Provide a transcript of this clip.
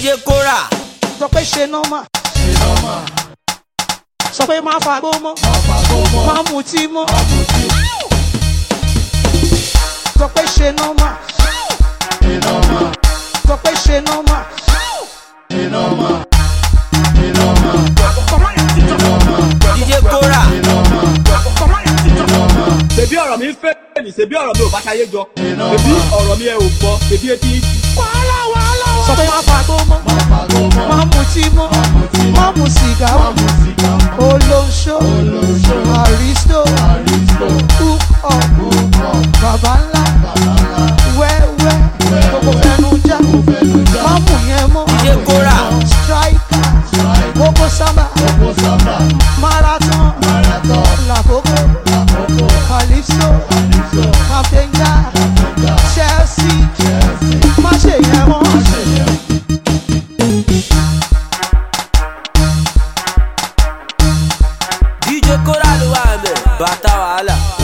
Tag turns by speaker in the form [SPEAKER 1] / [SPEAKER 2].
[SPEAKER 1] DJ Kora.
[SPEAKER 2] Sọ pé ṣe nọ́mà. Sọ pé má fagbó mọ́. Má mutí mọ́. Sọ pé ṣe nọ́mà. Sọ pé ṣe nọ́mà.
[SPEAKER 1] DJ Kora.
[SPEAKER 3] Ṣebí ọ̀rọ̀ mi ń fẹ́ ní ṣebí ọ̀rọ̀ mi ò bá ṣayé jọ. Ṣebí ọ̀rọ̀ mi ẹ ò gbọ́, ṣebí etí ń di.
[SPEAKER 2] Sọ pé má fagbó mọ́. Má mutí mọ́. Má mu sìgá mọ́. Olóṣó. Aristo. Hook up. Bàbá ńlá. Wẹ́wẹ́. Gbogbo fẹnu já. Má mú yẹn mọ́.
[SPEAKER 1] DJ Kora.
[SPEAKER 2] Striker. Koko Samba. Marathon. Lakoko. Calypso. Captain Jack. Chelsea. Má ṣe yẹn mọ́.
[SPEAKER 1] DJ Kora ló wà ń bẹ̀. Bàtà wàhálà.